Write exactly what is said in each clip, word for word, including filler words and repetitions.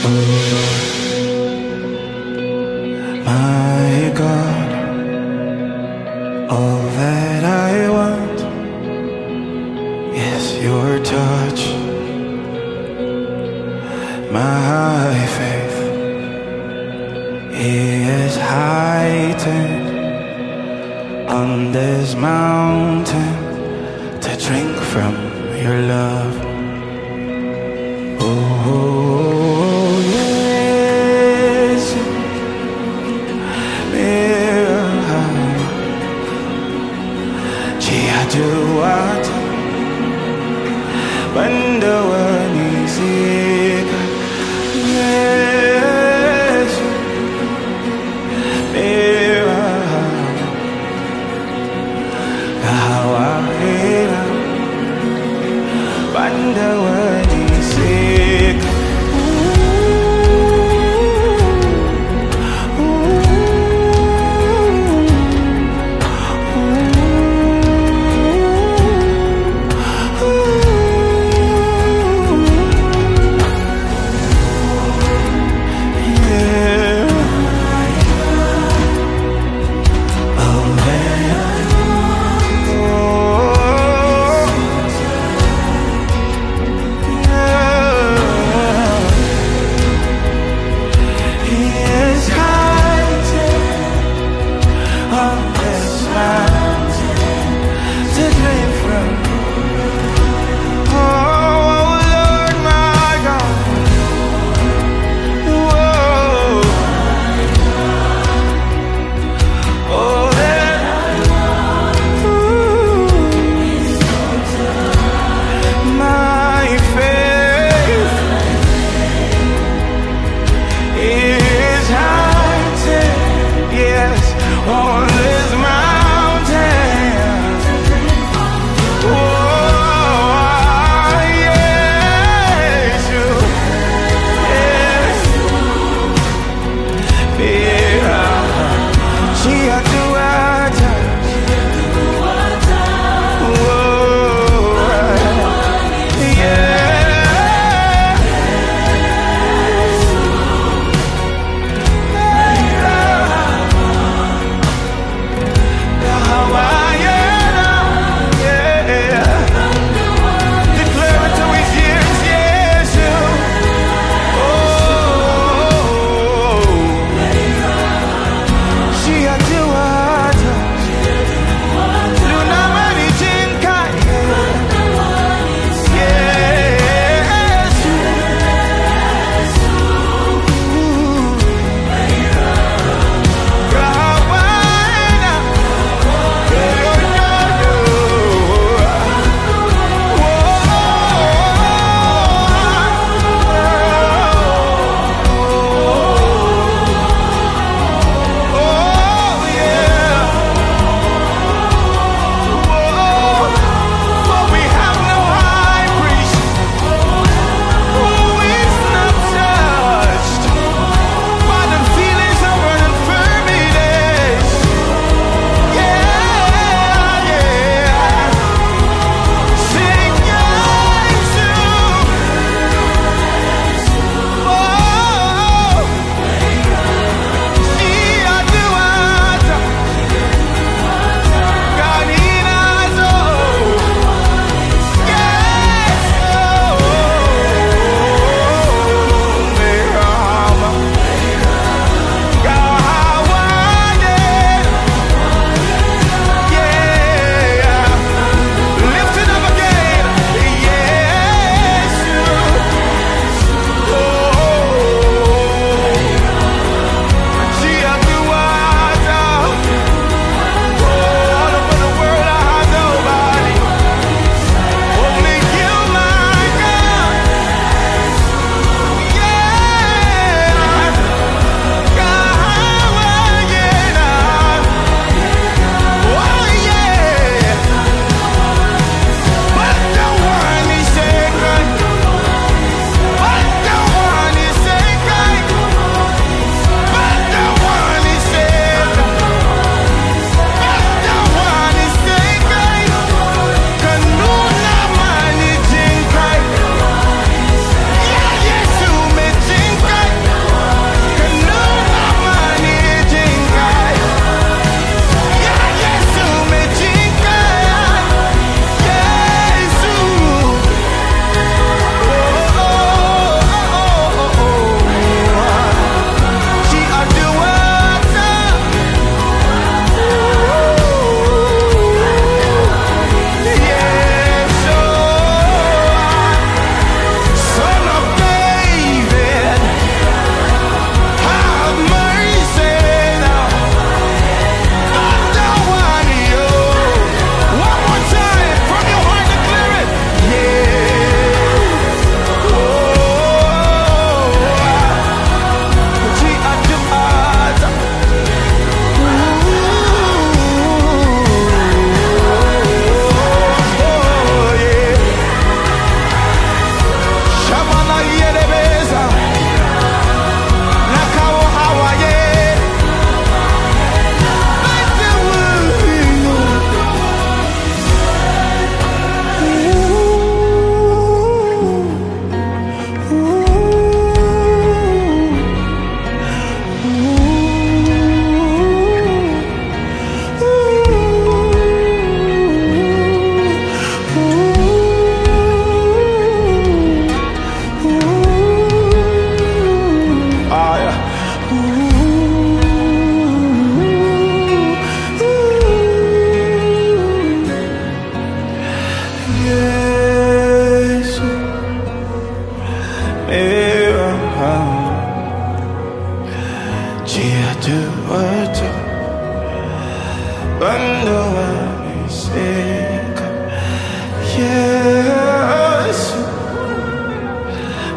My God, all that I want is your touch. My faith is heightened on this mountain to drink from your love. Oh, yes, Ciaduat Bandawani Sika Yes Mira Kahawahina Bandawani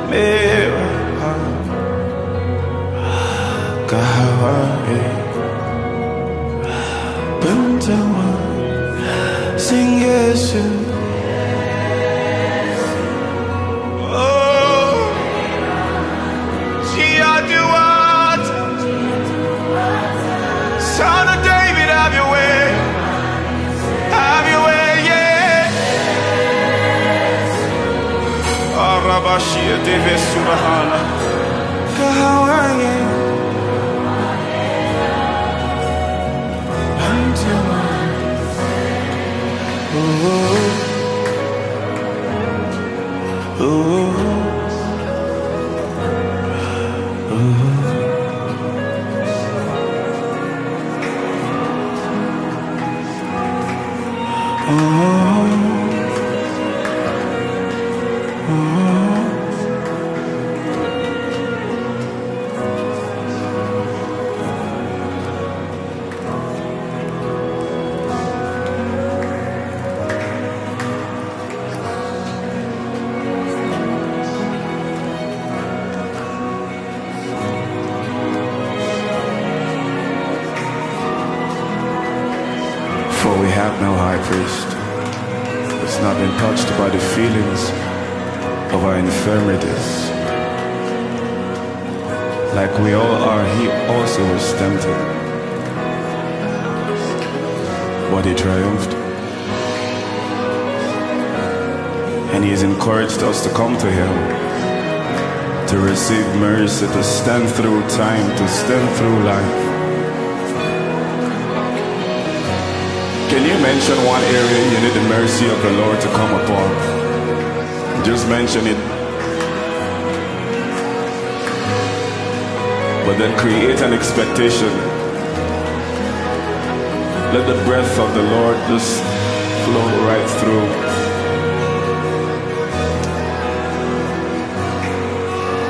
mera kahawae Bantawa Sing Yesu Oh Chiaduat Son of David, have your way. Have your way, yeah. Arabashia Deve Surahana Kahawaye Bantawa Oh Oh Oh Oh, oh, For we have no high priest that's not been touched by the feelings of our infirmities. Like we all are, he also was tempted, but he triumphed. And he has encouraged us to come to him, to receive mercy, to stand through time, to stand through life. Can you mention one area you need the mercy of the Lord to come upon? Just mention it. But then create an expectation. Let the breath of the Lord just flow right through.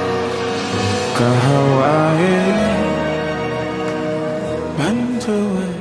Kahawae Bantawa